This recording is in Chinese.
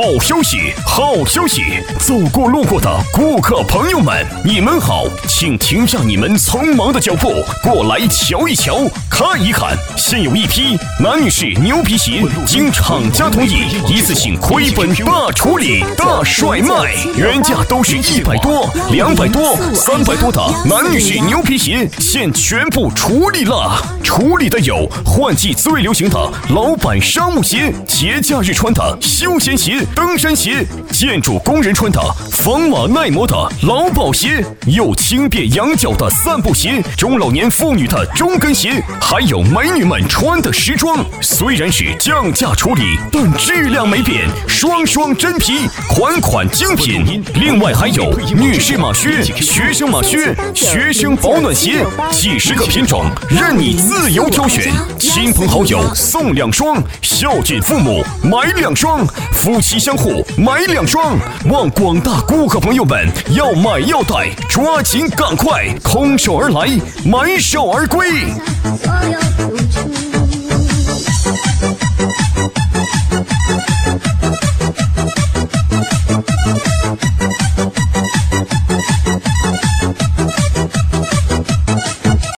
好消息，好消息！走过路过的顾客朋友们，你们好，请停下你们匆忙的脚步，过来瞧一瞧，看一看。现有一批男女士牛皮鞋，经厂家同意，一次性亏本大处理、大甩卖，原价都是100多、200多、300多的男女士牛皮鞋，现全部处理了。处理的有换季最流行的老板商务鞋、节假日穿的休闲鞋、登山鞋，建筑工人穿的防马耐磨的劳保鞋，有轻便养脚的散步鞋，中老年妇女的中跟鞋，还有美女们穿的时装。虽然是降价处理，但质量没变，双双真皮，款款精品。另外还有女士马靴、学生马靴、学生保暖鞋，几十个品种，任你自由挑选。亲朋好友送2双，孝敬父母买2双，夫妻相互买2双。望广大顾客朋友们要买要带，抓紧赶快，空手而来，满手而归。